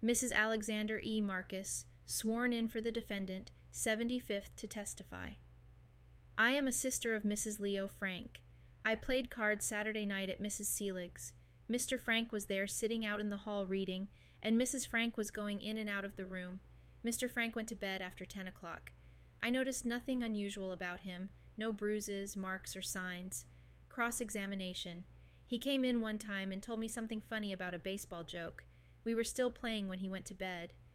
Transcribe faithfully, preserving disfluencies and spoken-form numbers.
Missus Alexander E. Marcus, sworn in for the defendant, seventy-fifth to testify. I am a sister of Missus Leo Frank. I played cards Saturday night at Missus Selig's. Mister Frank was there sitting out in the hall reading, and Missus Frank was going in and out of the room. Mister Frank went to bed after ten o'clock. I noticed nothing unusual about him, no bruises, marks, or signs. Cross-examination. He came in one time and told me something funny about a baseball joke. We were still playing when he went to bed.